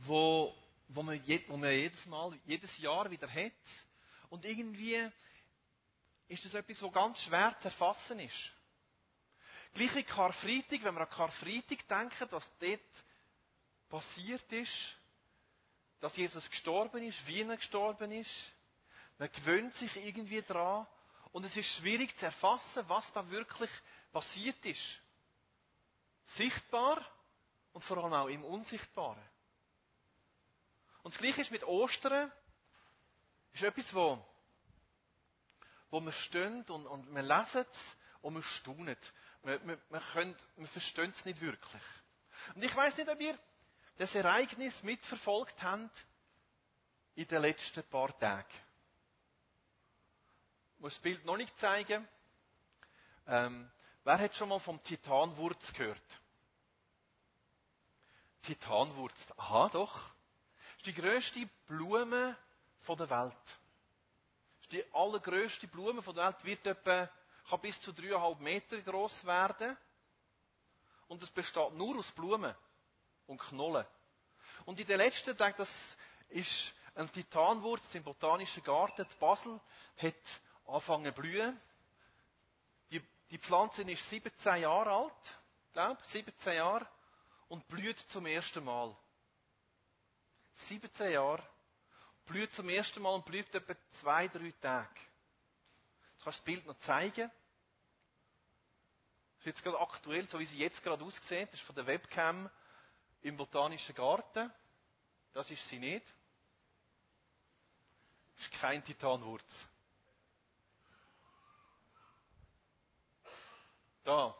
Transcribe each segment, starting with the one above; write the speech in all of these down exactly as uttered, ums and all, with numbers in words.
wo, wo, man, je, wo man jedes Mal, jedes Jahr wieder hat. Und irgendwie ist das etwas, was ganz schwer zu erfassen ist. Gleich wie Karfreitag, wenn wir an Karfreitag denken, was dort passiert ist, dass Jesus gestorben ist, wie er gestorben ist. Man gewöhnt sich irgendwie daran. Und es ist schwierig zu erfassen, was da wirklich passiert ist. Sichtbar und vor allem auch im Unsichtbaren. Und das Gleiche ist mit Ostern. Es ist etwas, wo, wo man steht und, und man lesen es und man staunt. Man, man, man, könnt, man versteht es nicht wirklich. Und ich weiss nicht, ob ihr das Ereignis mitverfolgt habt in den letzten paar Tagen. Ich muss das Bild noch nicht zeigen. Ähm, wer hat schon mal vom Titanwurz gehört? Titanwurz. Aha, doch. Das ist die grösste Blume der Welt. Das ist die allergrösste Blume der Welt. Wird etwa, kann bis zu dreieinhalb Meter groß werden. Und es besteht nur aus Blumen und Knollen. Und in den letzten Tagen, das ist ein Titanwurz im Botanischen Garten in Basel, hat angefangen zu blühen. Die, die Pflanze ist siebzehn Jahre alt, glaube siebzehn Jahre, und blüht zum ersten Mal. siebzehn Jahre, blüht zum ersten Mal und blüht etwa zwei, drei Tage. Du kannst das Bild noch zeigen. Das ist jetzt gerade aktuell, so wie sie jetzt gerade aussieht. Das ist von der Webcam im Botanischen Garten. Das ist sie nicht. Das ist kein Titanwurz. Da.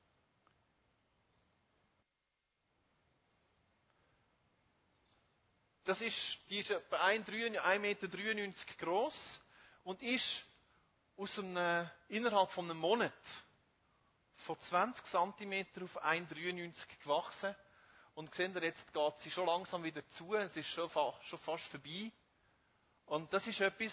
Das ist, die ist etwa ein Meter dreiundneunzig groß und ist aus einem, innerhalb von einem Monat von zwanzig Zentimeter auf ein Meter dreiundneunzig gewachsen. Und seht ihr, jetzt geht sie schon langsam wieder zu, es ist schon, fa- schon fast vorbei. Und das ist etwas,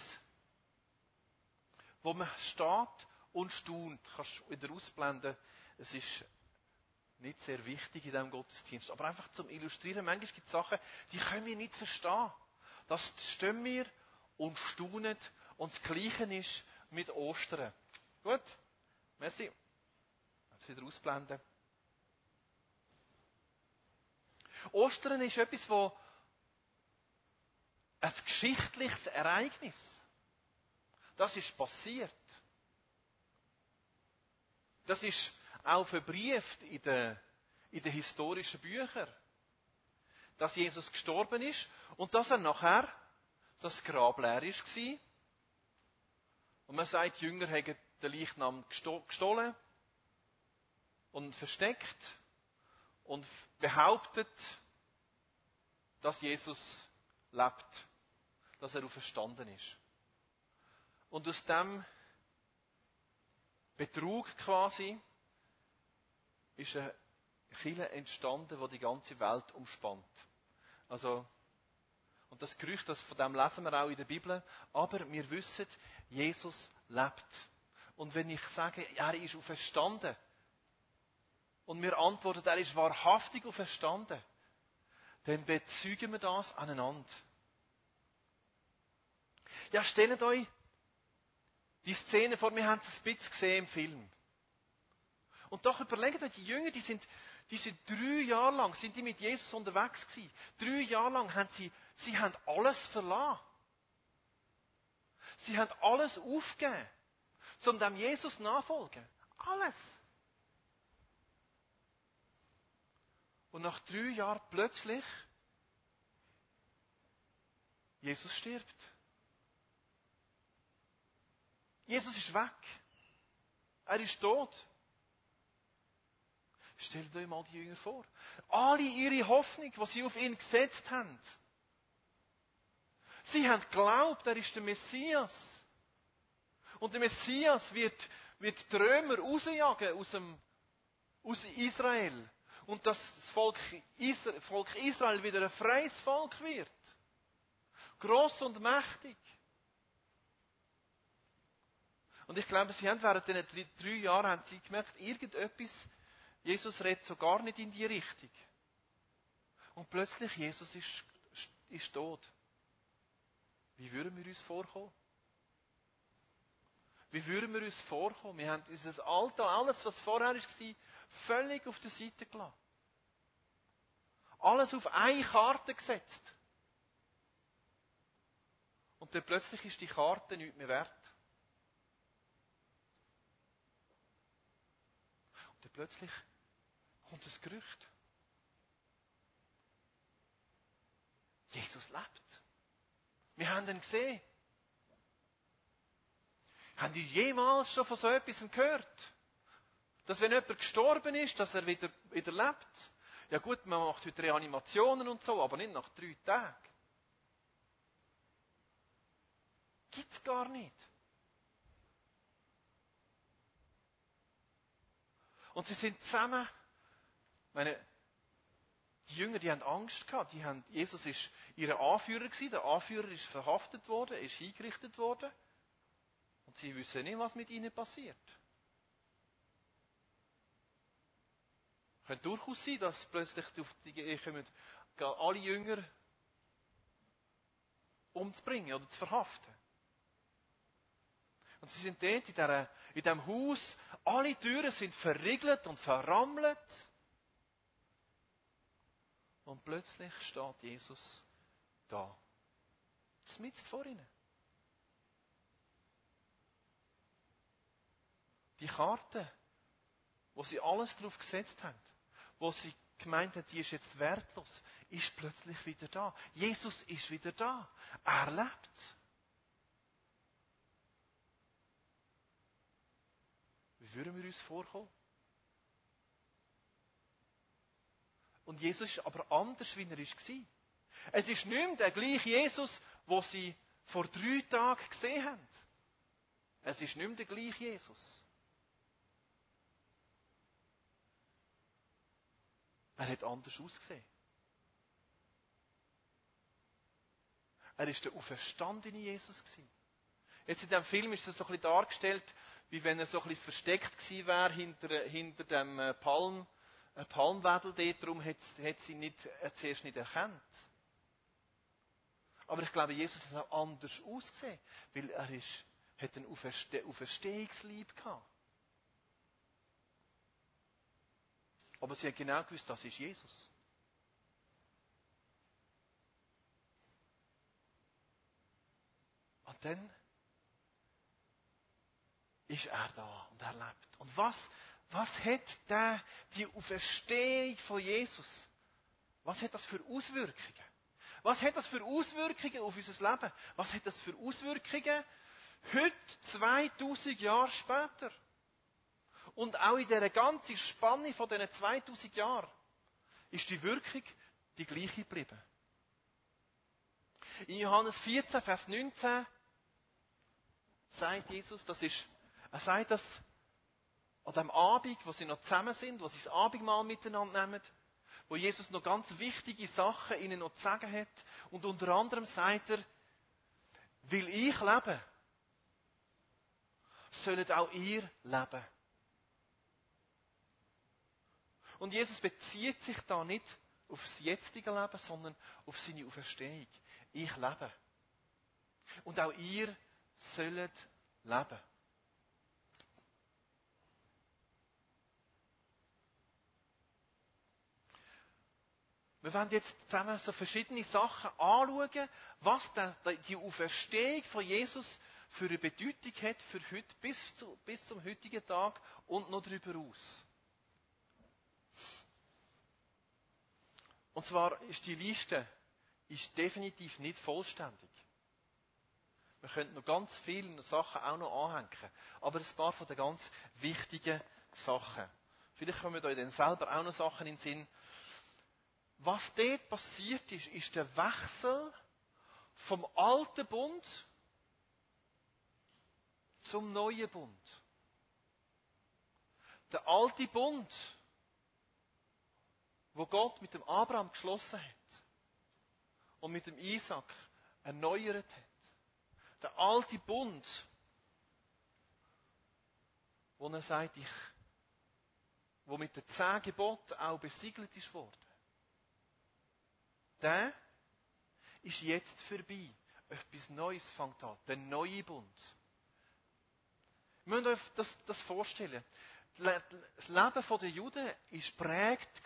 wo man steht und staunt. Du kannst wieder ausblenden. Es ist nicht sehr wichtig in diesem Gottesdienst. Aber einfach zum Illustrieren. Manchmal gibt es Sachen, die können wir nicht verstehen. Das stehen wir und staunen. Und das Gleiche ist mit Ostern. Gut? Merci. Jetzt wieder ausblenden. Ostern ist etwas, wo ein geschichtliches Ereignis. Das ist passiert. Das ist auch verbrieft in den, in den historischen Büchern. Dass Jesus gestorben ist und dass er nachher das Grab leer war. Und man sagt, die Jünger haben den Leichnam gestohlen und versteckt und behauptet, dass Jesus lebt, dass er auferstanden ist. Und aus dem Betrug quasi ist eine Kirche entstanden, die die ganze Welt umspannt. Also, und das Gerücht, das von dem lesen wir auch in der Bibel, aber wir wissen, Jesus lebt. Und wenn ich sage, er ist auferstanden, und wir antworten, er ist wahrhaftig auferstanden, dann bezeugen wir das aneinander. Ja, stellt euch die Szene vor, wir haben es ein bisschen gesehen im Film. Und doch überlegt euch, die Jünger, die sind, die sind drei Jahre lang, sind die mit Jesus unterwegs gewesen. Drei Jahre lang haben sie, sie haben alles verlassen. Sie haben alles aufgegeben, um dem Jesus nachfolgen. Alles. Und nach drei Jahren plötzlich, Jesus stirbt. Jesus ist weg. Er ist tot. Stellt euch mal die Jünger vor. Alle ihre Hoffnung, die sie auf ihn gesetzt haben. Sie haben geglaubt, er ist der Messias. Und der Messias wird, wird die Römer rausjagen aus, dem, aus Israel. Und dass das Volk Israel, Volk Israel wieder ein freies Volk wird. Gross und mächtig. Und ich glaube, sie haben während diesen drei Jahren haben sie gemerkt, irgendetwas, Jesus redet so gar nicht in die Richtung. Und plötzlich, Jesus ist ist tot. Wie würden wir uns vorkommen? Wie würden wir uns vorkommen? Wir haben unser Alltag, alles, was vorher war, völlig auf die Seite gelassen. Alles auf eine Karte gesetzt. Und dann plötzlich ist die Karte nichts mehr wert. Und dann plötzlich kommt das Gerücht. Jesus lebt. Wir haben ihn gesehen. Haben die jemals schon von so etwas gehört? Dass wenn jemand gestorben ist, dass er wieder, wieder lebt? Ja gut, man macht heute Reanimationen und so, aber nicht nach drei Tagen. Gibt's gar nicht. Und sie sind zusammen, ich meine, die Jünger, die haben Angst gehabt. Die haben, Jesus ist ihr Anführer gewesen. Der Anführer ist verhaftet worden, ist hingerichtet worden. Und sie wissen nicht, was mit ihnen passiert. Es könnte durchaus sein, dass plötzlich auf die Idee kommen, alle Jünger umzubringen oder zu verhaften. Und sie sind dort in, dieser, in diesem Haus, alle Türen sind verriegelt und verrammelt. Und plötzlich steht Jesus da. Mitten vor ihnen. Die Karte, wo sie alles drauf gesetzt haben, wo sie gemeint haben, die ist jetzt wertlos, ist plötzlich wieder da. Jesus ist wieder da. Er lebt. Wie würden wir uns vorkommen? Und Jesus ist aber anders, wie er war. Es ist nicht mehr der gleiche Jesus, den sie vor drei Tagen gesehen haben. Es ist nicht mehr der gleiche Jesus. Er hat anders ausgesehen. Er ist der auferstandene Jesus gewesen. Jetzt in diesem Film ist es so ein bisschen dargestellt, wie wenn er so ein bisschen versteckt gewesen wäre hinter, hinter dem Palm, Palmwedel dort. Darum hat, hat sie nicht, hat zuerst nicht erkannt. Aber ich glaube, Jesus hat auch anders ausgesehen, weil er ist, hat einen Auferste- Auferstehungslieb gehabt. Aber sie hat genau gewusst, das ist Jesus. Und dann ist er da und er lebt. Und was, was hat der, die Auferstehung von Jesus, was hat das für Auswirkungen? Was hat das für Auswirkungen auf unser Leben? Was hat das für Auswirkungen heute, zweitausend Jahre später? Und auch in dieser ganzen Spanne von diesen zweitausend Jahren ist die Wirkung die gleiche geblieben. In Johannes vierzehn, Vers neunzehn sagt Jesus, das ist, er sagt das an dem Abend, wo sie noch zusammen sind, wo sie das Abendmahl miteinander nehmen, wo Jesus noch ganz wichtige Sachen ihnen noch zu sagen hat. Und unter anderem sagt er, weil ich lebe, sollt auch ihr leben. Und Jesus bezieht sich da nicht auf das jetzige Leben, sondern auf seine Auferstehung. Ich lebe. Und auch ihr sollt leben. Wir werden jetzt zusammen so verschiedene Sachen anschauen, was die Auferstehung von Jesus für eine Bedeutung hat für heute, bis, zu, bis zum heutigen Tag und noch darüber aus. Und zwar ist die Liste ist definitiv nicht vollständig. Wir könnten noch ganz viele Sachen auch noch anhängen. Aber ein paar von den ganz wichtigen Sachen. Vielleicht kommen da dann selber auch noch Sachen in den Sinn. Was dort passiert ist, ist der Wechsel vom alten Bund zum neuen Bund. Der alte Bund, wo Gott mit dem Abraham geschlossen hat und mit dem Isaac erneuert hat. Der alte Bund, wo er sagt, ich, wo mit den zehn Geboten auch besiegelt ist worden. Der ist jetzt vorbei. Etwas Neues fängt an. Der neue Bund. Wir müssen euch das, das vorstellen. Das Leben der Juden war geprägt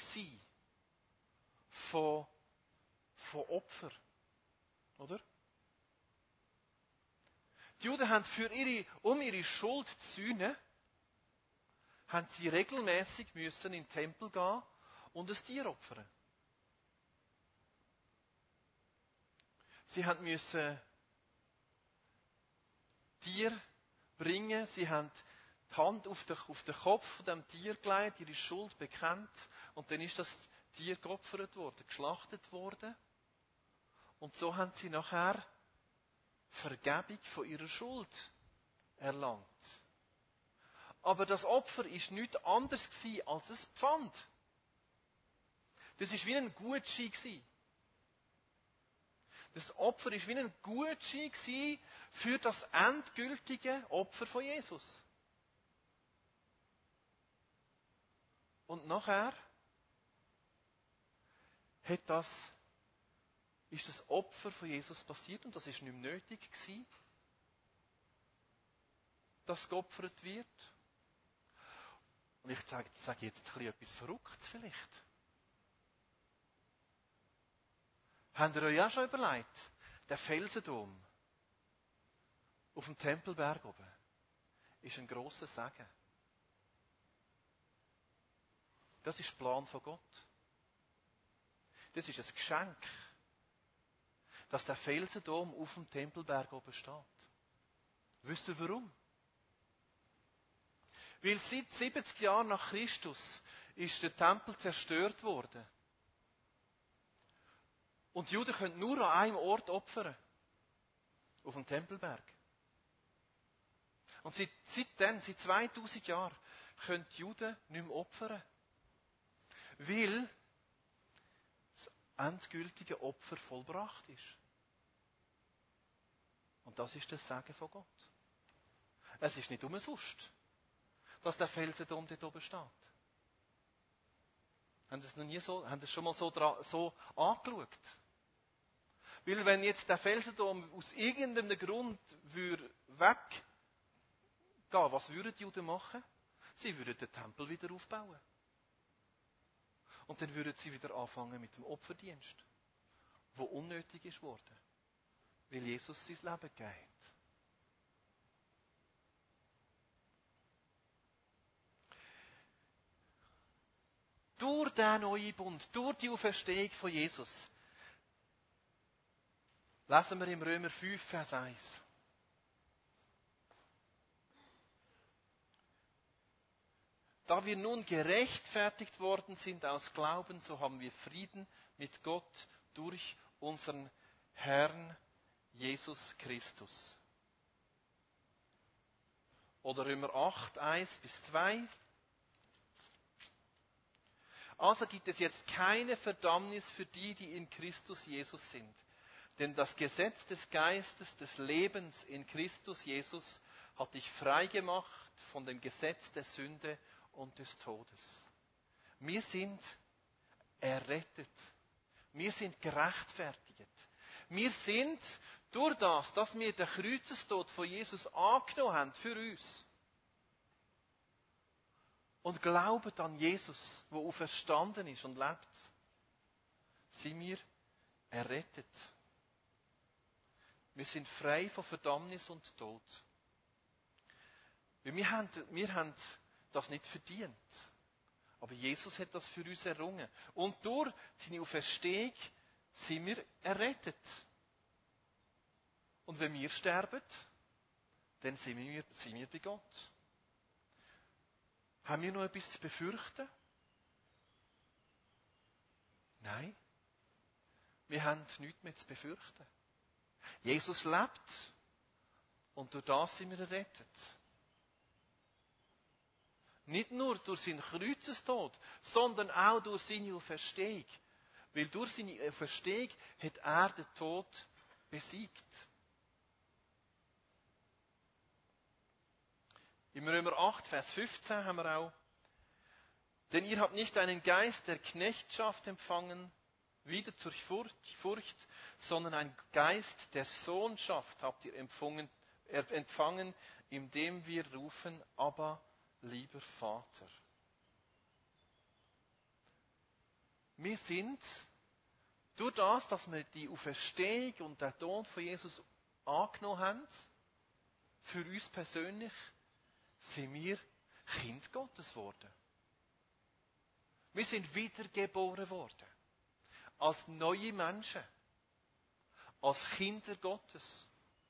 von, von Opfern. Oder? Die Juden haben für ihre, um ihre Schuld zu sühnen, haben sie regelmäßig müssen in den Tempel gehen und ein Tier opfern. Sie haben müssen Tier bringen, sie haben die Hand auf den, auf den Kopf von dem Tier gelegt, ihre Schuld bekennt und dann ist das Tier geopfert worden, geschlachtet worden und so haben sie nachher Vergebung von ihrer Schuld erlangt. Aber das Opfer ist nichts anderes als ein Pfand. Das ist wie ein Gutschein. Das Opfer ist wie ein Gutschein für das endgültige Opfer von Jesus. Und nachher hat das, ist das Opfer von Jesus passiert und das ist nicht mehr nötig gewesen, dass geopfert wird. Und ich sage, sage jetzt ein bisschen etwas Verrücktes vielleicht. Habt ihr euch auch schon überlegt, der Felsendom auf dem Tempelberg oben ist ein grosser Segen. Das ist der Plan von Gott. Das ist ein Geschenk, dass der Felsendom auf dem Tempelberg oben steht. Wisst ihr warum? Weil seit siebzig Jahren nach Christus ist der Tempel zerstört worden. Und die Juden können nur an einem Ort opfern. Auf dem Tempelberg. Und seit, seitdem, seit zweitausend Jahren, können die Juden nicht mehr opfern. Weil das endgültige Opfer vollbracht ist. Und das ist das Segen von Gott. Es ist nicht umsonst, dass der Felsendom dort oben steht. Haben das noch nie so, haben das schon mal so, so angeschaut? Weil wenn jetzt der Felsendom aus irgendeinem Grund weggehen würde, was würden die Juden machen? Sie würden den Tempel wieder aufbauen. Und dann würden sie wieder anfangen mit dem Opferdienst, wo unnötig ist worden, weil Jesus sein Leben gegeben hat. Durch den neuen Bund, durch die Auferstehung von Jesus, lesen wir im Römer fünf, Vers eins. Da wir nun gerechtfertigt worden sind aus Glauben, so haben wir Frieden mit Gott durch unseren Herrn Jesus Christus. Oder Römer acht, eins bis zwei. Also gibt es jetzt keine Verdammnis für die, die in Christus Jesus sind. Denn das Gesetz des Geistes des Lebens in Christus Jesus hat dich frei gemacht von dem Gesetz der Sünde und des Todes. Wir sind errettet. Wir sind gerechtfertigt. Wir sind durch das, dass wir den Kreuzestod von Jesus angenommen haben für uns und glauben an Jesus, der auferstanden ist und lebt, sind wir errettet. Wir sind frei von Verdammnis und Tod. Wir haben, wir haben das nicht verdient. Aber Jesus hat das für uns errungen. Und durch seine Auferstehung sind wir errettet. Und wenn wir sterben, dann sind wir, sind wir bei Gott. Haben wir noch etwas zu befürchten? Nein. Wir haben nichts mehr zu befürchten. Jesus lebt und durch das sind wir errettet. Nicht nur durch seinen Kreuzestod, sondern auch durch seine Auferstehung. Weil durch seine Auferstehung hat er den Tod besiegt. Im Römer acht, Vers fünfzehn haben wir auch: Denn ihr habt nicht einen Geist der Knechtschaft empfangen, wieder zur Furcht, sondern ein Geist der Sohnschaft habt ihr empfangen, empfangen, indem wir rufen, aber lieber Vater. Wir sind, durch das, dass wir die Auferstehung und den Tod von Jesus angenommen haben, für uns persönlich, sind wir Kind Gottes geworden. Wir sind wiedergeboren worden. Als neue Menschen. Als Kinder Gottes.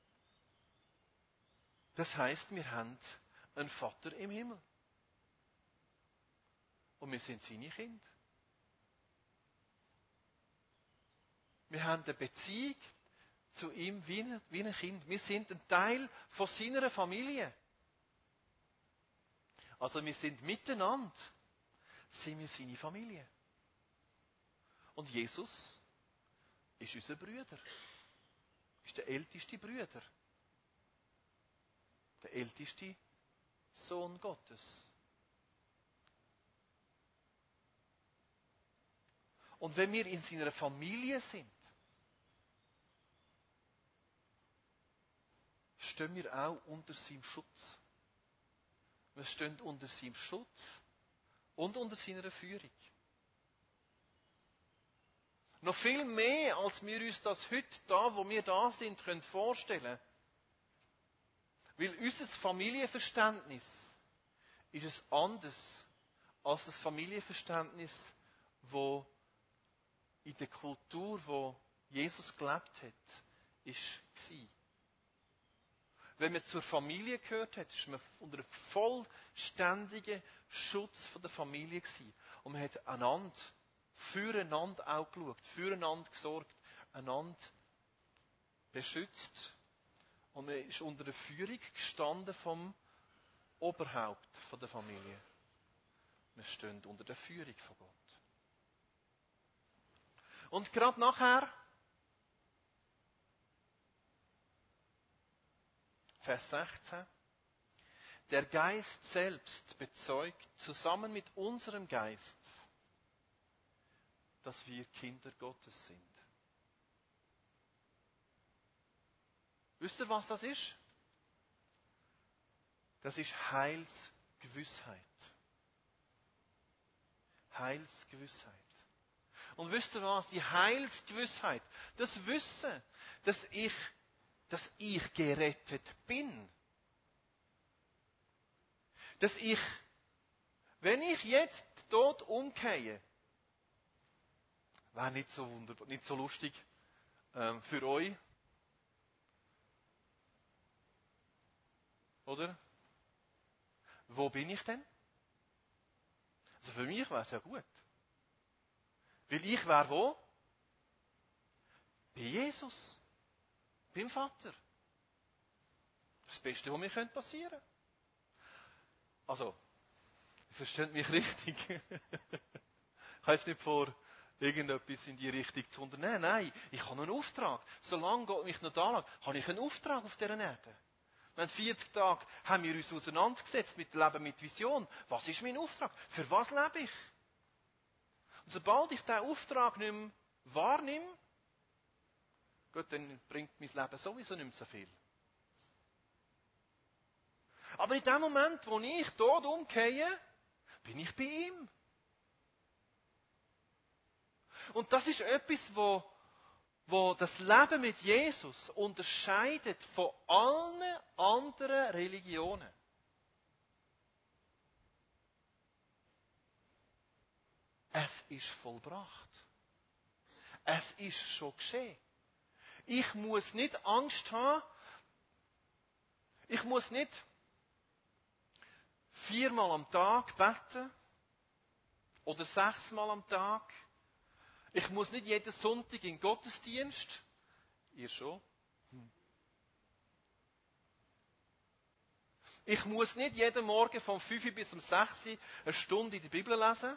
Das heisst, wir haben einen Vater im Himmel. Und wir sind seine Kinder. Wir haben eine Beziehung zu ihm wie ein, wie ein Kind. Wir sind ein Teil von seiner Familie. Also wir sind miteinander, sind wir seine Familie. Und Jesus ist unser Bruder. Ist der älteste Bruder. Der älteste Sohn Gottes. Und wenn wir in seiner Familie sind, stehen wir auch unter seinem Schutz. Wir stehen unter seinem Schutz und unter seiner Führung. Noch viel mehr, als wir uns das heute da, wo wir da sind, können vorstellen. Weil unser Familienverständnis ist es anders als das Familienverständnis, wo in der Kultur, wo Jesus gelebt hat, ist war. Wenn man zur Familie gehört hat, ist man unter einem vollständigen Schutz von der Familie gewesen. Und man hat einander, füreinander auch geschaut, füreinander gesorgt, einander beschützt. Und man ist unter der Führung gestanden vom Oberhaupt von der Familie. Wir stehen unter der Führung von Gott. Und gerade nachher, Vers sechzehn, der Geist selbst bezeugt zusammen mit unserem Geist, dass wir Kinder Gottes sind. Wisst ihr, was das ist? Das ist Heilsgewissheit. Heilsgewissheit. Und wisst ihr was? Die Heilsgewissheit, das Wissen, dass ich, dass ich gerettet bin. Dass ich, wenn ich jetzt tot umkehre, wäre nicht so wunderbar, nicht so lustig ähm, für euch. Oder? Wo bin ich denn? Also für mich wäre es ja gut. Weil ich wäre wo? Bei Jesus. Beim Vater. Das Beste, was mir passieren könnte. Also, ihr versteht mich richtig. Ich habe jetzt nicht vor, irgendetwas in die Richtung zu unternehmen. Nein, ich habe einen Auftrag. Solange Gott mich noch da lässt, habe ich einen Auftrag auf dieser Erde. Wir haben vierzig Tage haben wir uns auseinandergesetzt mit Leben mit Vision. Was ist mein Auftrag? Für was lebe ich? Und sobald ich diesen Auftrag nicht mehr wahrnehme, gut, dann bringt mein Leben sowieso nicht mehr so viel. Aber in dem Moment, wo ich tot umkehre, bin ich bei ihm. Und das ist etwas, wo, wo das Leben mit Jesus unterscheidet von allen anderen Religionen. Es ist vollbracht. Es ist schon geschehen. Ich muss nicht Angst haben. Ich muss nicht viermal am Tag beten. Oder sechsmal am Tag. Ich muss nicht jeden Sonntag in den Gottesdienst. Ihr schon? Hm. Ich muss nicht jeden Morgen von fünf bis um sechs eine Stunde in der Bibel lesen.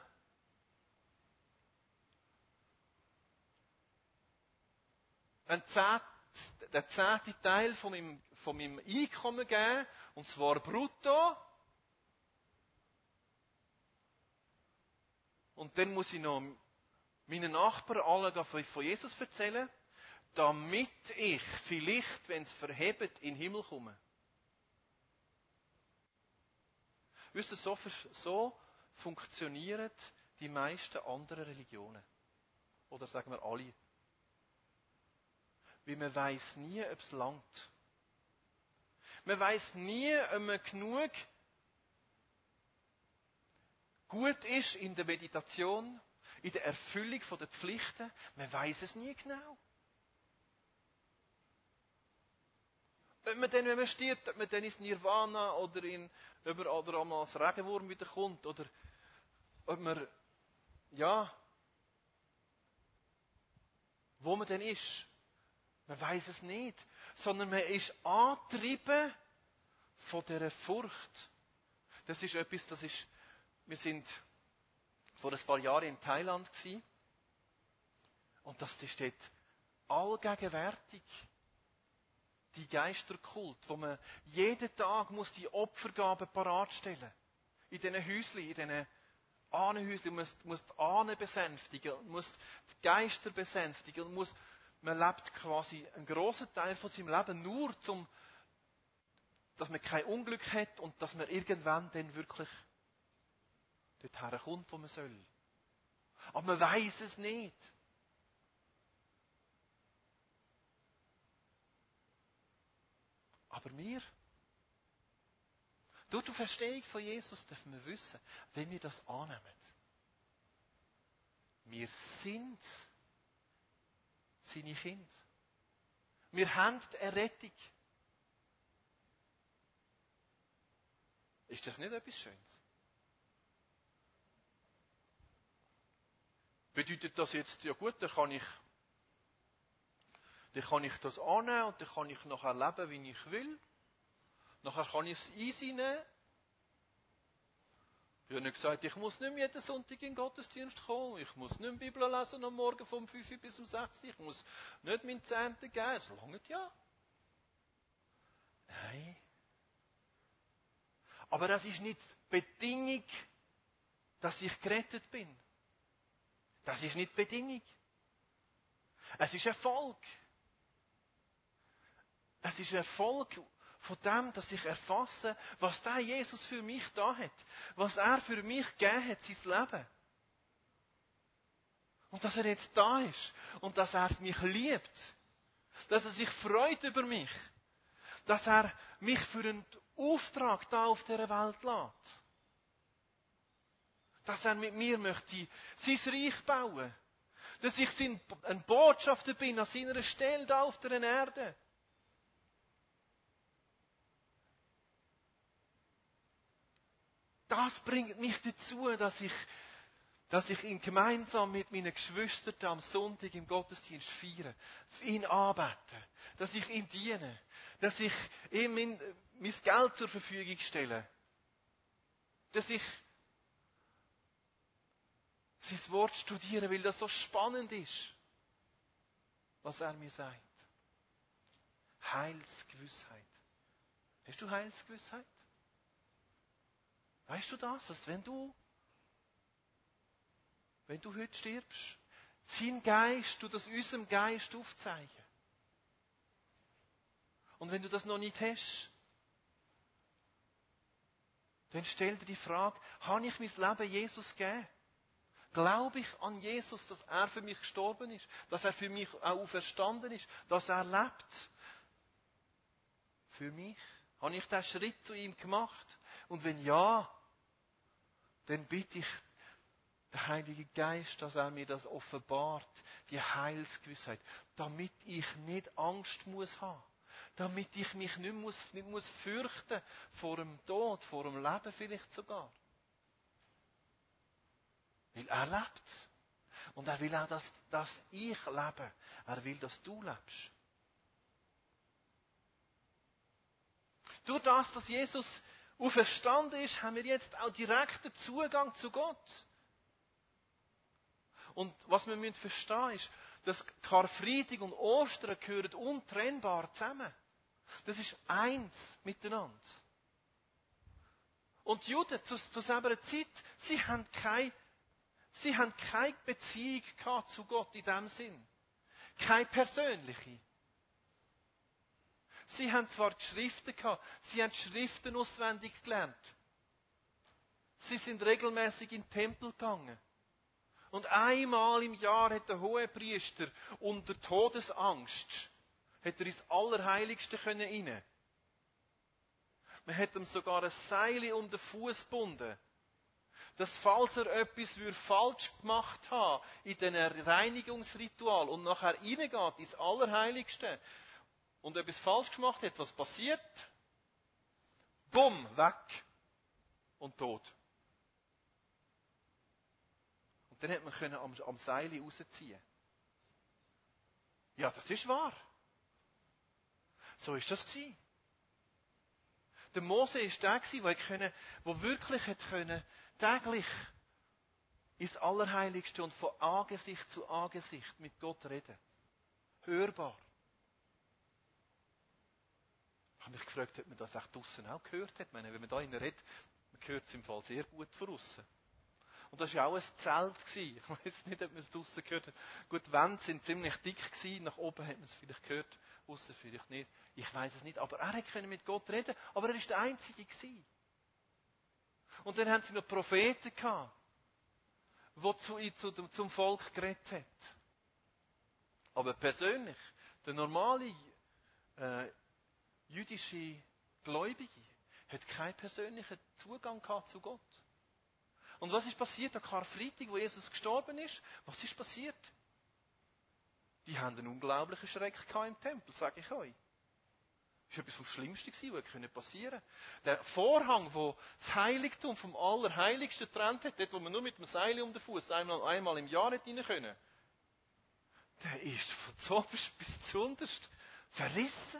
Ein Zehnt, der zehnte Teil von meinem, von meinem Einkommen geben, und zwar brutto. Und dann muss ich noch meinen Nachbarn alle von Jesus erzählen, damit ich vielleicht, wenn es verhebt, in den Himmel komme. Wisst ihr, so, so funktionieren die meisten anderen Religionen. Oder sagen wir alle. Weil man weiss nie, ob es langt. Man weiss nie, ob man genug gut ist in der Meditation, in der Erfüllung der Pflichten. Man weiss es nie genau. Ob man dann, wenn man stirbt, ob man dann ins Nirvana oder in, ob man, oder einmal als Regenwurm wiederkommt, oder ob man, ja, wo man denn ist. Man weiß es nicht, sondern man ist angetrieben von dieser Furcht. Das ist etwas, das ist, wir sind vor ein paar Jahren in Thailand gewesen, und das ist dort allgegenwärtig. Die Geisterkult, wo man jeden Tag muss die Opfergaben parat stellen. In diesen Häuschen, in diesen Ahnenhäuschen, man muss, muss die Ahnen besänftigen, muss die Geister besänftigen, muss, man lebt quasi einen grossen Teil von seinem Leben nur, zum, dass man kein Unglück hat und dass man irgendwann dann wirklich dorthin kommt, wo man soll. Aber man weiß es nicht. Aber wir, durch die Verstehung von Jesus, dürfen wir wissen, wenn wir das annehmen. Wir sind seine Kinder. Wir haben die Errettung. Ist das nicht etwas Schönes? Bedeutet das jetzt, ja gut, dann kann ich, dann kann ich das annehmen und dann kann ich nachher leben, wie ich will. Nachher kann ich es easy nehmen. Ich habe nicht gesagt, ich muss nicht mehr jeden Sonntag in den Gottesdienst kommen. Ich muss nicht mehr Bibel lesen am Morgen vom fünf bis um sechs. Ich muss nicht meinen Zehnten geben. So lange ja. Nein. Aber das ist nicht die Bedingung, dass ich gerettet bin. Das ist nicht die Bedingung. Es ist Erfolg. Es ist Erfolg von dem, dass ich erfasse, was der Jesus für mich da hat. Was er für mich gegeben hat, sein Leben. Und dass er jetzt da ist. Und dass er mich liebt. Dass er sich freut über mich. Dass er mich für einen Auftrag da auf dieser Welt lässt. Dass er mit mir möchte sein Reich bauen. Dass ich ein Botschafter bin an seiner Stelle da auf der Erde. Das bringt mich dazu, dass ich, dass ich ihn gemeinsam mit meinen Geschwistern am Sonntag im Gottesdienst feiere, ihn anbete, dass ich ihm diene, dass ich ihm mein, mein Geld zur Verfügung stelle, dass ich sein Wort studiere, weil das so spannend ist, was er mir sagt. Heilsgewissheit. Hast du Heilsgewissheit? Weißt du das, dass wenn du, wenn du heute stirbst, sein Geist, du das unserem Geist aufzeigen. Und wenn du das noch nicht hast, dann stell dir die Frage, habe ich mein Leben Jesus gegeben? Glaube ich an Jesus, dass er für mich gestorben ist, dass er für mich auch auferstanden ist, dass er lebt? Für mich? Habe ich diesen Schritt zu ihm gemacht? Und wenn ja, dann bitte ich den Heiligen Geist, dass er mir das offenbart, die Heilsgewissheit, damit ich nicht Angst muss haben, damit ich mich nicht muss, nicht muss fürchten vor dem Tod, vor dem Leben vielleicht sogar. Weil er lebt. Und er will auch, dass, dass ich lebe. Er will, dass du lebst. Durch das, dass Jesus auferstanden ist, haben wir jetzt auch direkten Zugang zu Gott. Und was wir müssen verstehen ist, dass Karfreitag und Ostern gehören untrennbar zusammen. Das ist eins miteinander. Und die Juden zu, zu selber Zeit, sie haben keine Sie haben keine Beziehung gehabt zu Gott in dem Sinn. Keine persönliche. Sie haben zwar die Schriften gehabt, sie haben die Schriften auswendig gelernt. Sie sind regelmäßig in den Tempel gegangen. Und einmal im Jahr hat der Hohepriester unter Todesangst hat er ins Allerheiligste rein können. Man hat ihm sogar ein Seil um den Fuß gebunden, dass falls er etwas falsch gemacht haben in diesem Reinigungsritual und nachher reingeht ins Allerheiligste und etwas falsch gemacht hat, was passiert? Bumm, weg und tot. Und dann hat man können am, am Seil rausziehen. Ja, das ist wahr. So ist das gewesen. Der Mose war der, der wirklich hat können, täglich ins Allerheiligste und von Angesicht zu Angesicht mit Gott reden. Hörbar. Ich habe mich gefragt, ob man das auch draussen auch gehört hat. Ich meine, wenn man da innen redet, man hört es im Fall sehr gut von aussen. Und das war auch ein Zelt. Ich weiß nicht, ob man es draussen gehört hat. Gut, die Wände sind ziemlich dick gewesen. Nach oben hat man es vielleicht gehört. Aussen vielleicht nicht. Ich weiß es nicht. Aber er konnte mit Gott reden. Aber er war der Einzige gewesen. Und dann haben sie noch Propheten gehabt, die zu, zu, zum Volk geredet haben. Aber persönlich, der normale, äh, jüdische Gläubige hat keinen persönlichen Zugang gehabt zu Gott. Und was ist passiert am Karfreitag, wo Jesus gestorben ist? Was ist passiert? Die haben einen unglaublichen Schreck gehabt im Tempel, sage ich euch. Das war etwas vom Schlimmsten, was passieren konnte. Der Vorhang, der das Heiligtum vom Allerheiligsten getrennt hat, dort, wo man nur mit dem Seil um den Fuß einmal, einmal im Jahr nicht rein können, der ist von zuoberst bis zuunterst verrissen.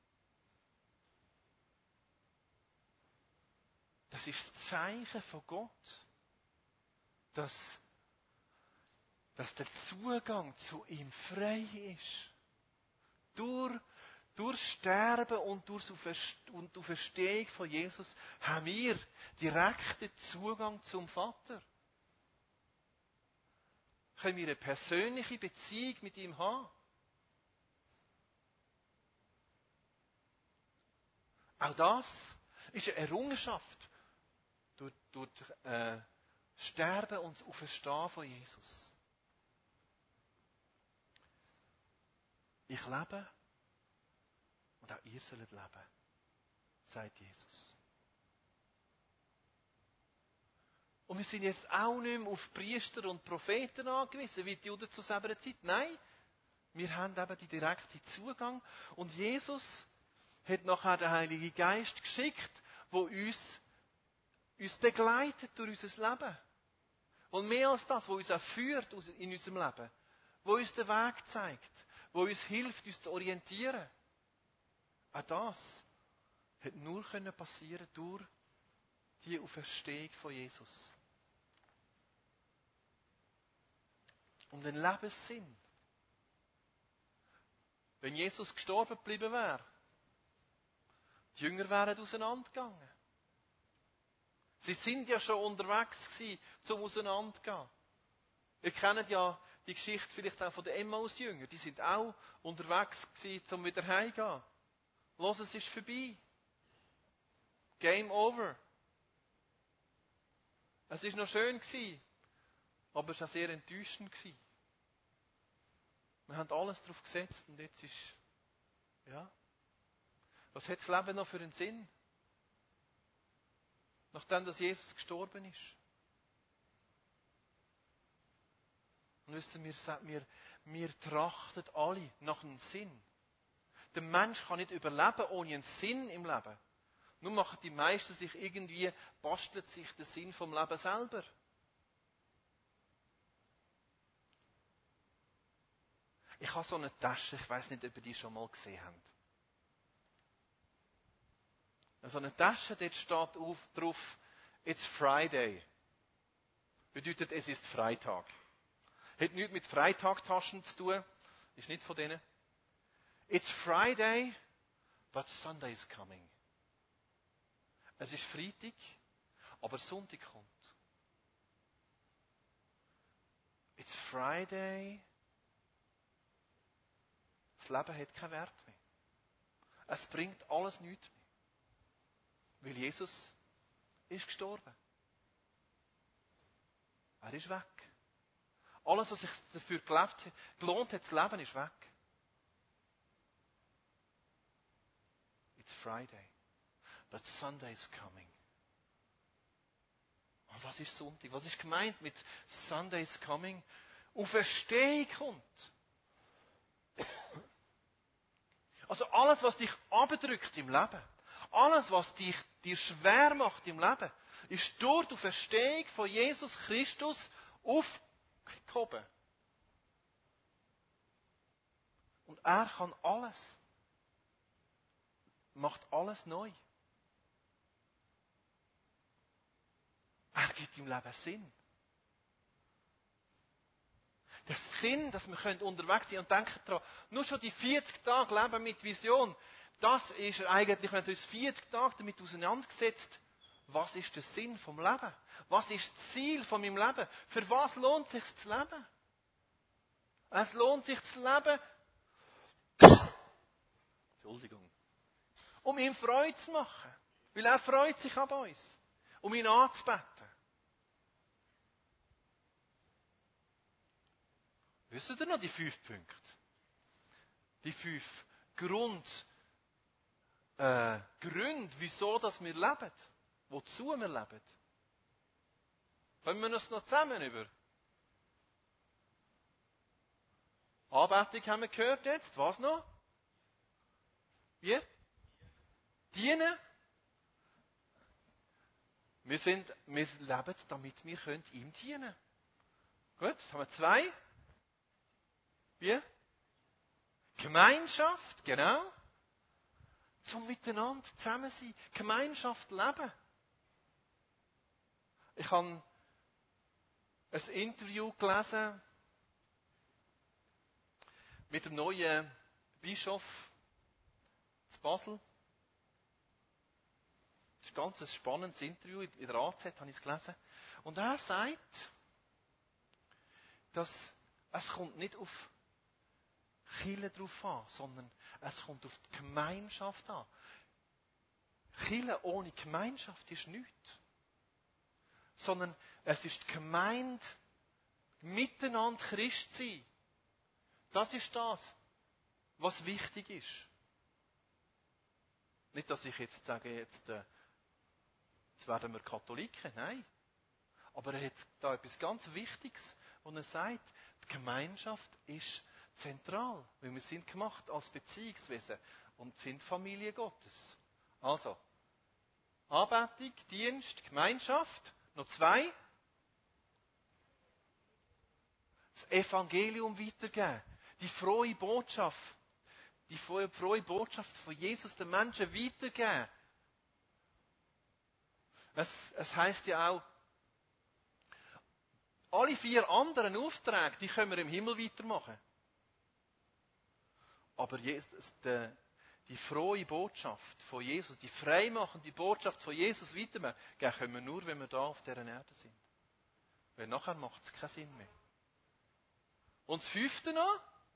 Das ist das Zeichen von Gott, dass, dass der Zugang zu ihm frei ist. Durch, durch Sterben und durch die Verstehung von Jesus haben wir direkten Zugang zum Vater. Können wir eine persönliche Beziehung mit ihm haben? Auch das ist eine Errungenschaft durch, durch äh, Sterben und Auferstehen von Jesus. Ich lebe und auch ihr sollt leben, sagt Jesus. Und wir sind jetzt auch nicht mehr auf Priester und Propheten angewiesen, wie die Juden zu selber Zeit. Nein, wir haben eben den direkten Zugang. Und Jesus hat nachher den Heiligen Geist geschickt, der uns, uns begleitet durch unser Leben. Und mehr als das, was uns auch führt in unserem Leben, wo uns den Weg zeigt, wo uns hilft, uns zu orientieren. Auch das hat nur passieren durch die Auferstehung von Jesus. Und ein Lebenssinn. Wenn Jesus gestorben geblieben wäre, die Jünger wären auseinandergegangen. Sie sind ja schon unterwegs gewesen, zum Auseinandergehen. Ihr kennt ja die Geschichte vielleicht auch von den Emmaus-Jüngern. Die sind auch unterwegs gewesen, zum wieder heimzugehen. Los, es ist vorbei. Game over. Es war noch schön gewesen, aber es war auch sehr enttäuschend gewesen. Wir haben alles darauf gesetzt und jetzt ist, ja, was hat das Leben noch für einen Sinn? Nachdem, dass Jesus gestorben ist. Und wisst ihr, wir, wir, wir trachten alle nach einem Sinn. Der Mensch kann nicht überleben ohne einen Sinn im Leben. Nur machen die meisten sich irgendwie, bastelt sich den Sinn vom Leben selber. Ich habe so eine Tasche, ich weiß nicht, ob ihr die schon mal gesehen habt. So eine Tasche, dort steht auf, drauf, it's Friday. Bedeutet, es ist Freitag. Hat nichts mit Freitagtaschen zu tun. Ist nicht von denen. It's Friday, but Sunday is coming. Es ist Freitag, aber Sonntag kommt. It's Friday. Das Leben hat keinen Wert mehr. Es bringt alles nichts mehr. Weil Jesus ist gestorben. Er ist weg. Alles, was sich dafür gelebt, gelohnt hat, das Leben ist weg. It's Friday. But Sunday is coming. Und was ist Sonntag? Was ist gemeint mit Sunday is coming? Auferstehung kommt. Also alles, was dich abdrückt im Leben, alles, was dich, dir schwer macht im Leben, ist durch die Auferstehung von Jesus Christus aufgehoben. Und er kann alles. Macht alles neu. Er gibt im Leben Sinn. Der Sinn, dass wir unterwegs sein und denken daran, nur schon die vierzig Tage Leben mit Vision, das ist eigentlich, wenn wir uns vierzig Tage damit auseinandergesetzt, was ist der Sinn vom Leben? Was ist das Ziel von meinem Leben? Für was lohnt es sich zu leben? Es lohnt sich zu leben, Entschuldigung, um ihm Freude zu machen. Weil er freut sich an uns, um ihn anzubeten. Wisst ihr noch die fünf Punkte? Die fünf Grund, äh, Gründe, wieso dass wir leben. Wozu wir leben. Können wir das noch zusammen über? Anbetung haben wir gehört jetzt. Was noch? Wie? Dienen. Wir, sind, wir leben, damit wir können ihm dienen können. Gut, jetzt haben wir zwei. Wie? Gemeinschaft, genau. Zum Miteinander zusammen sein. Gemeinschaft leben. Ich habe ein Interview gelesen mit dem neuen Bischof zu Basel. Das ist ein ganz spannendes Interview. In der A Z habe ich es gelesen. Und er sagt, dass es kommt nicht auf Kirche drauf an, sondern es kommt auf die Gemeinschaft an. Kirche ohne Gemeinschaft ist nichts. Sondern es ist die Gemeinde, miteinander Christ sein. Das ist das, was wichtig ist. Nicht, dass ich jetzt sage, jetzt, äh, jetzt werden wir Katholiken. Nein. Aber er hat da etwas ganz Wichtiges, wo er sagt, die Gemeinschaft ist zentral. Weil wir sind gemacht als Beziehungswesen und sind Familie Gottes. Also, Anbetung, Dienst, Gemeinschaft. Noch zwei. Das Evangelium weitergeben. Die frohe Botschaft. Die frohe Botschaft von Jesus den Menschen weitergeben. Es, es heisst ja auch, alle vier anderen Aufträge, die können wir im Himmel weitermachen. Aber Jesus, die, die frohe Botschaft von Jesus, die freimachende Botschaft von Jesus weitermachen, können wir nur, wenn wir da auf dieser Erde sind. Weil nachher macht es keinen Sinn mehr. Und das fünfte noch?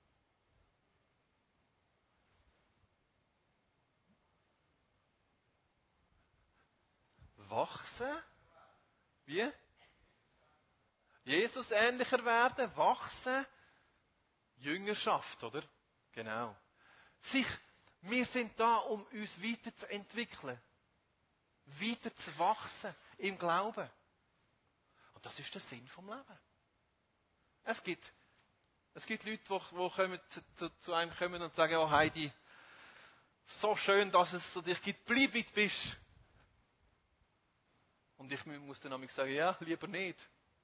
Wachsen? Wie? Jesus ähnlicher werden, wachsen, Jüngerschaft, oder? Genau. Sich, wir sind da, um uns weiterzuentwickeln. Weiter zu wachsen im Glauben. Und das ist der Sinn vom Leben. Es gibt, es gibt Leute, die, die kommen, zu, zu, zu einem kommen und sagen, oh Heidi, so schön, dass es so dich gibt, bleib wie du bist. Und ich muss dann nämlich sagen, ja, lieber nicht.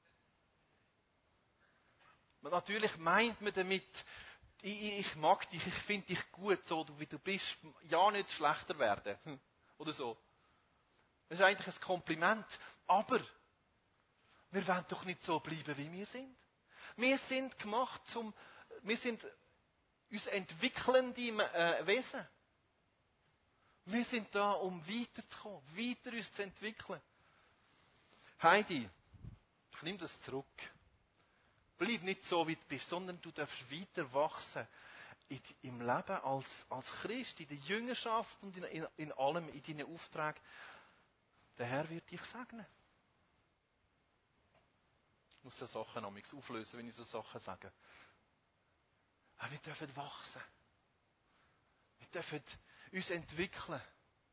Und natürlich meint man damit, ich, ich mag dich, ich finde dich gut, so wie du bist, ja nicht schlechter werden. Oder so. Das ist eigentlich ein Kompliment. Aber wir wollen doch nicht so bleiben, wie wir sind. Wir sind gemacht zum, wir sind uns entwickelnde äh, Wesen. Wir sind da, um weiterzukommen, weiter uns zu entwickeln. Heidi, ich nehme das zurück. Bleib nicht so, wie du bist, sondern du darfst weiter wachsen in, im Leben als, als Christ, in der Jüngerschaft und in, in, in allem, in deinen Auftrag. Der Herr wird dich segnen. Ich muss so Sachen amigs auflösen, wenn ich so Sachen sage. Aber wir dürfen wachsen. Wir dürfen uns entwickeln.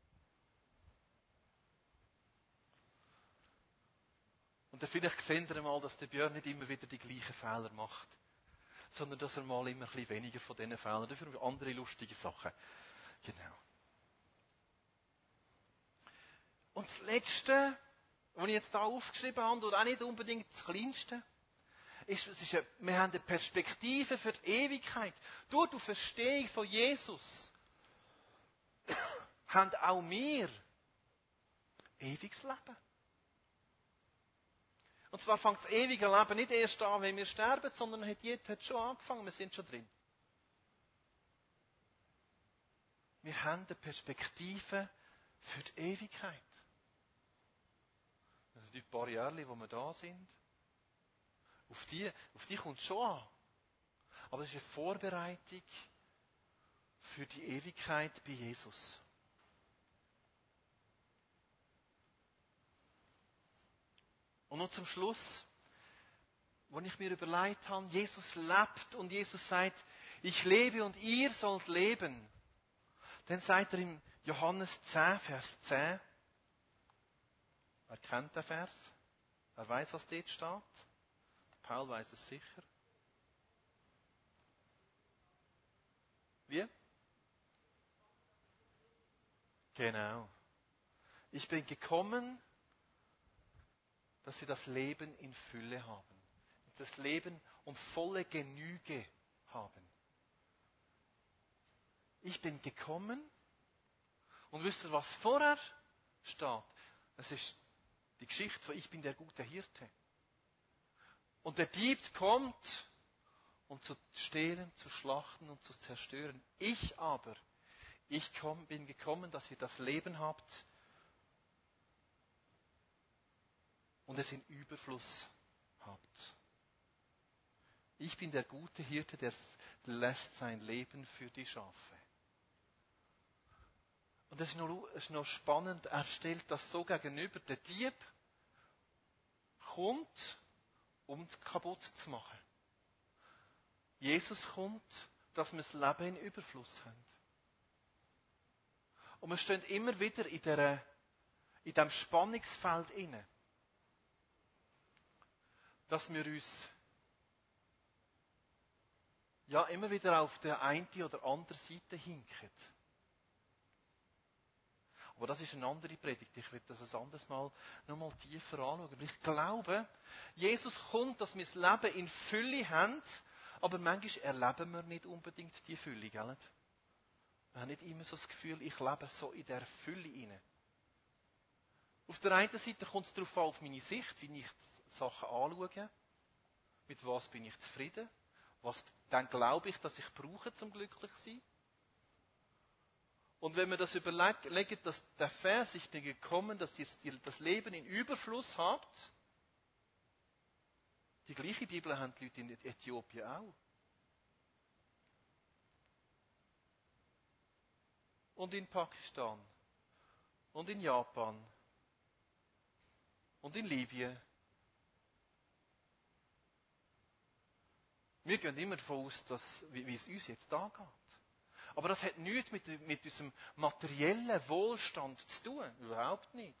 Und dann vielleicht sehen wir mal, dass der Björn nicht immer wieder die gleichen Fehler macht, sondern dass er mal immer ein bisschen weniger von diesen Fehlern, dafür andere lustige Sachen. Genau. Und das Letzte, was ich jetzt hier aufgeschrieben habe, und auch nicht unbedingt das Kleinste, ist, es ist eine, wir haben eine Perspektive für die Ewigkeit. Durch die Verstehung von Jesus haben auch wir ewiges Leben. Und zwar fängt das ewige Leben nicht erst an, wenn wir sterben, sondern hat jetzt hat schon angefangen, wir sind schon drin. Wir haben eine Perspektive für die Ewigkeit. Also die paar Jahre, wo wir da sind, auf die, auf die kommt es schon an. Aber es ist eine Vorbereitung für die Ewigkeit bei Jesus. Und noch zum Schluss, wo ich mir überlegt habe, Jesus lebt und Jesus sagt, ich lebe und ihr sollt leben. Dann sagt er in Johannes zehn, Vers zehn, wer kennt den Vers? Wer weiß, was dort steht? Paul weiß es sicher. Wie? Genau. Ich bin gekommen, dass sie das Leben in Fülle haben. Das Leben und volle Genüge haben. Ich bin gekommen und wisst ihr, was vorher steht? Das ist die Geschichte von Ich bin der gute Hirte. Und der Dieb kommt, um zu stehlen, zu schlachten und zu zerstören. Ich aber, ich komm, bin gekommen, dass ihr das Leben habt und es in Überfluss habt. Ich bin der gute Hirte, der lässt sein Leben für die Schafe. Und das ist noch, das ist noch spannend, er stellt das so gegenüber. Der Dieb kommt, um es kaputt zu machen. Jesus kommt, dass wir das Leben in Überfluss haben. Und wir stehen immer wieder in, der, in diesem Spannungsfeld inne, dass wir uns ja immer wieder auf der einen oder anderen Seite hinken. Aber das ist eine andere Predigt. Ich werde das ein anderes Mal noch mal tiefer anschauen. Aber ich glaube, Jesus kommt, dass wir das Leben in Fülle haben, aber manchmal erleben wir nicht unbedingt die Fülle, gell? Wir haben nicht immer so das Gefühl, ich lebe so in der Fülle hinein. Auf der einen Seite kommt es darauf an, auf meine Sicht, wie ich Sachen anschaue. Mit was bin ich zufrieden? Was dann glaube ich, dass ich brauche, zum glücklich zu sein? Und wenn wir das überlegen, dass der Vers, ich bin gekommen, dass ihr das Leben in Überfluss habt, die gleiche Bibel haben die Leute in Äthiopien auch. Und in Pakistan. Und in Japan. Und in Libyen. Wir gehen immer davon aus, dass, wie, wie es uns jetzt da geht. Aber das hat nichts mit, mit unserem materiellen Wohlstand zu tun. Überhaupt nicht.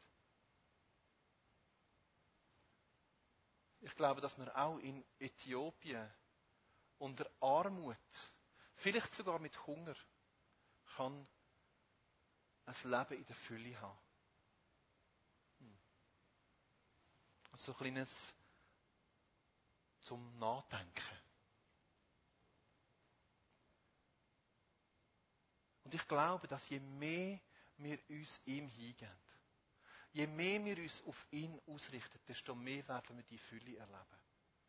Ich glaube, dass man auch in Äthiopien unter Armut, vielleicht sogar mit Hunger, kann ein Leben in der Fülle haben. Hm. So ein kleines zum Nachdenken. Und ich glaube, dass je mehr wir uns ihm hingeben, je mehr wir uns auf ihn ausrichten, desto mehr werden wir die Fülle erleben.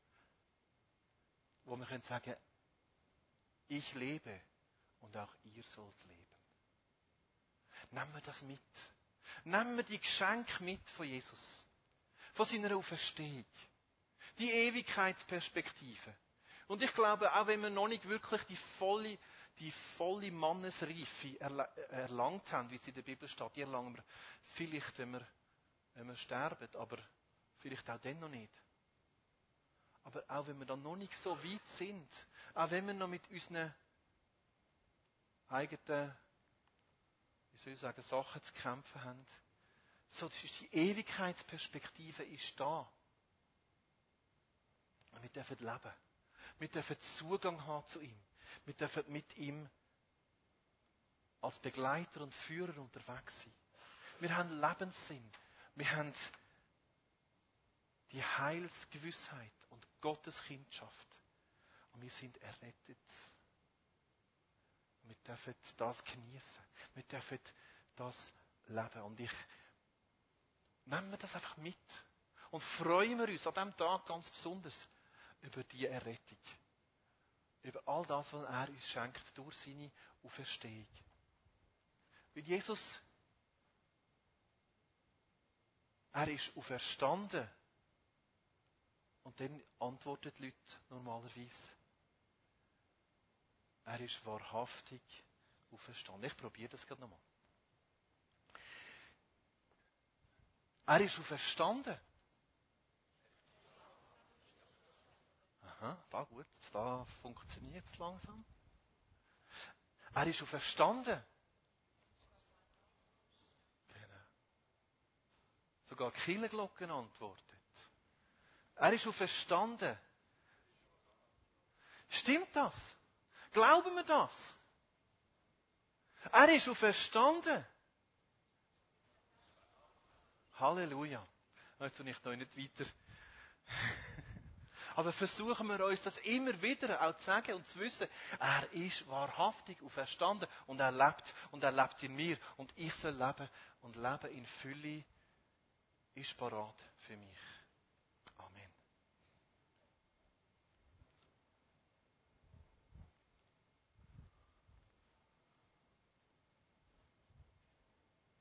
Wo wir können sagen, ich lebe und auch ihr sollt leben. Nehmen wir das mit. Nehmen wir die Geschenke mit von Jesus. Von seiner Auferstehung. Die Ewigkeitsperspektive. Und ich glaube, auch wenn wir noch nicht wirklich die volle, die volle Mannesreife erlangt haben, wie es in der Bibel steht, die erlangen wir vielleicht, wenn wir, wenn wir sterben, aber vielleicht auch dann noch nicht. Aber auch wenn wir dann noch nicht so weit sind, auch wenn wir noch mit unseren eigenen, wie soll ich sagen, Sachen zu kämpfen haben, so, das ist die Ewigkeitsperspektive ist da. Und wir dürfen leben. Wir dürfen Zugang haben zu ihm. Wir dürfen mit ihm als Begleiter und Führer unterwegs sein. Wir haben Lebenssinn. Wir haben die Heilsgewissheit und Gottes Kindschaft. Und wir sind errettet. Und wir dürfen das genießen. Wir dürfen das leben. Und ich nehmen wir das einfach mit. Und freuen wir uns an diesem Tag ganz besonders über die Errettung. Über all das, was er uns schenkt durch seine Auferstehung. Weil Jesus, er ist auferstanden. Und dann antworten die Leute normalerweise, er ist wahrhaftig auferstanden. Ich probiere das gerade nochmal. Er ist auferstanden. Aha, da gut, da funktioniert es langsam. Er ist auferstanden. Genau. Sogar die Kirchenglocken antwortet. Er ist auferstanden. Stimmt das? Glauben wir das? Er ist auferstanden. Halleluja. Jetzt tue ich noch nicht weiter. Aber versuchen wir uns das immer wieder auch zu sagen und zu wissen, er ist wahrhaftig auferstanden und er lebt und er lebt in mir und ich soll leben und Leben in Fülle ist parat für mich.